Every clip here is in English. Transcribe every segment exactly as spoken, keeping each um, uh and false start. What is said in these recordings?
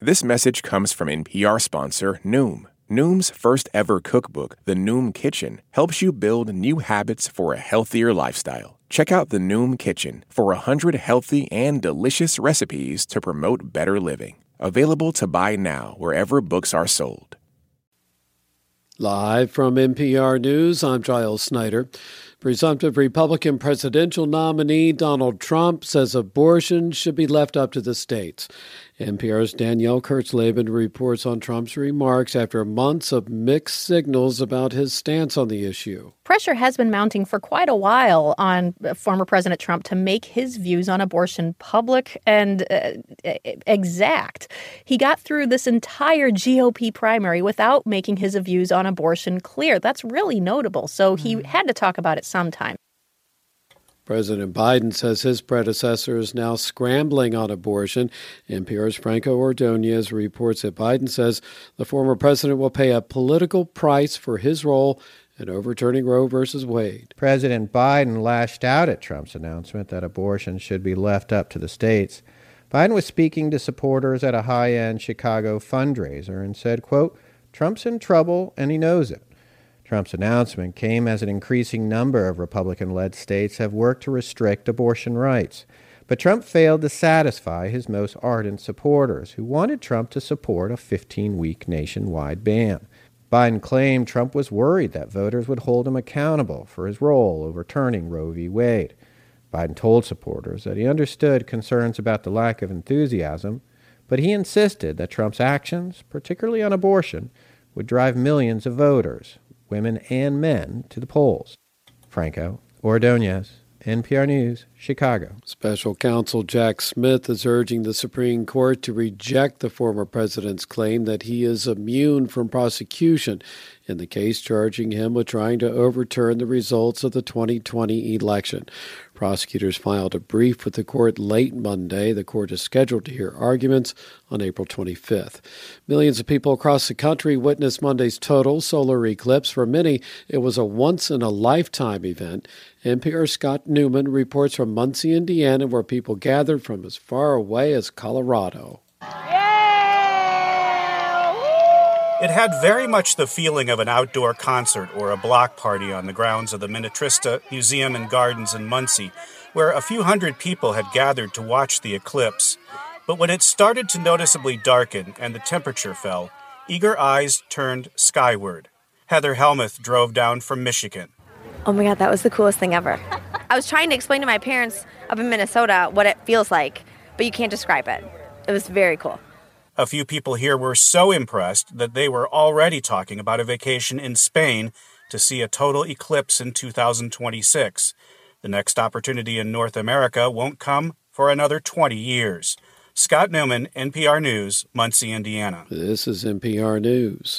This message comes from N P R sponsor Noom. Noom's first ever cookbook, The Noom Kitchen, helps you build new habits for a healthier lifestyle. Check out The Noom Kitchen for one hundred healthy and delicious recipes to promote better living. Available to buy now wherever books are sold. Live from N P R News, I'm Giles Snyder. Presumptive Republican presidential nominee Donald Trump says abortion should be left up to the states. N P R's Danielle Kurtzleben reports on Trump's remarks after months of mixed signals about his stance on the issue. Pressure has been mounting for quite a while on former President Trump to make his views on abortion public and uh, exact. He got through this entire G O P primary without making his views on abortion clear. That's really notable. So he had to talk about it sometime. President Biden says his predecessor is now scrambling on abortion. N P R's Franco Ordonez reports that Biden says the former president will pay a political price for his role in overturning Roe versus Wade. President Biden lashed out at Trump's announcement that abortion should be left up to the states. Biden was speaking to supporters at a high-end Chicago fundraiser and said, quote, "Trump's in trouble and he knows it." Trump's announcement came as an increasing number of Republican-led states have worked to restrict abortion rights. But Trump failed to satisfy his most ardent supporters, who wanted Trump to support a fifteen-week nationwide ban. Biden claimed Trump was worried that voters would hold him accountable for his role overturning Roe v. Wade. Biden told supporters that he understood concerns about the lack of enthusiasm, but he insisted that Trump's actions, particularly on abortion, would drive millions of voters, women and men, to the polls. Franco Ordonez, N P R News, Chicago. Special counsel Jack Smith is urging the Supreme Court to reject the former president's claim that he is immune from prosecution in the case charging him with trying to overturn the results of the twenty twenty election. Prosecutors filed a brief with the court late Monday. The court is scheduled to hear arguments on April twenty-fifth. Millions of people across the country witnessed Monday's total solar eclipse. For many, it was a once-in-a-lifetime event. N P R's Scott Newman reports from Muncie, Indiana, where people gathered from as far away as Colorado. It had very much the feeling of an outdoor concert or a block party on the grounds of the Minnetrista Museum and Gardens in Muncie, where a few hundred people had gathered to watch the eclipse. But when it started to noticeably darken and the temperature fell, eager eyes turned skyward. Heather Helmuth drove down from Michigan. Oh my God, that was the coolest thing ever. I was trying to explain to my parents up in Minnesota what it feels like, but you can't describe it. It was very cool. A few people here were so impressed that they were already talking about a vacation in Spain to see a total eclipse in two thousand twenty-six. The next opportunity in North America won't come for another twenty years. Scott Newman, N P R News, Muncie, Indiana. This is N P R News.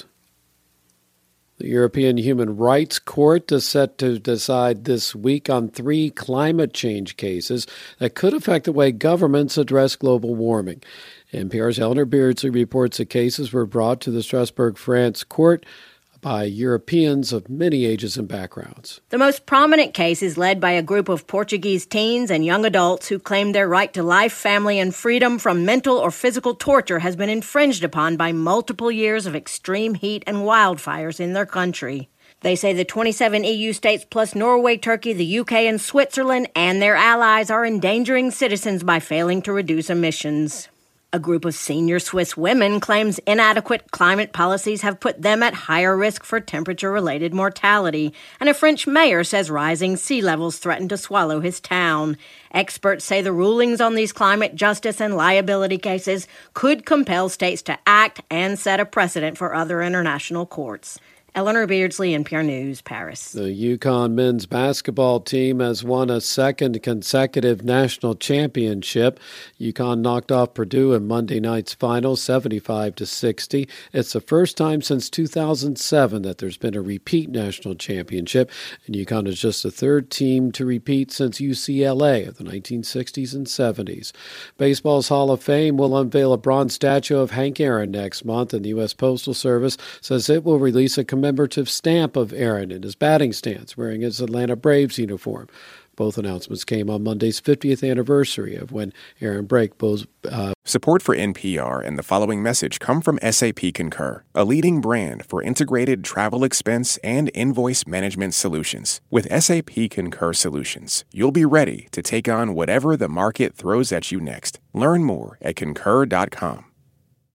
The European Human Rights Court is set to decide this week on three climate change cases that could affect the way governments address global warming. N P R's Eleanor Beardsley reports the cases were brought to the Strasbourg, France court by Europeans of many ages and backgrounds. The most prominent case is led by a group of Portuguese teens and young adults who claim their right to life, family, and freedom from mental or physical torture has been infringed upon by multiple years of extreme heat and wildfires in their country. They say the twenty-seven E U states plus Norway, Turkey, the U K, and Switzerland and their allies are endangering citizens by failing to reduce emissions. A group of senior Swiss women claims inadequate climate policies have put them at higher risk for temperature-related mortality, and a French mayor says rising sea levels threaten to swallow his town. Experts say the rulings on these climate justice and liability cases could compel states to act and set a precedent for other international courts. Eleanor Beardsley, N P R News, Paris. The UConn men's basketball team has won a second consecutive national championship. UConn knocked off Purdue in Monday night's final, seventy-five to sixty. It's the first time since two thousand seven that there's been a repeat national championship, and UConn is just the third team to repeat since U C L A of the nineteen sixties and seventies. Baseball's Hall of Fame will unveil a bronze statue of Hank Aaron next month, and the U S Postal Service says it will release a commemorative stamp of Aaron in his batting stance, wearing his Atlanta Braves uniform. Both announcements came on Monday's fiftieth anniversary of when Aaron Brake both, uh, Support for N P R and the following message come from S A P Concur, a leading brand for integrated travel expense and invoice management solutions. With S A P Concur Solutions, you'll be ready to take on whatever the market throws at you next. Learn more at concur dot com.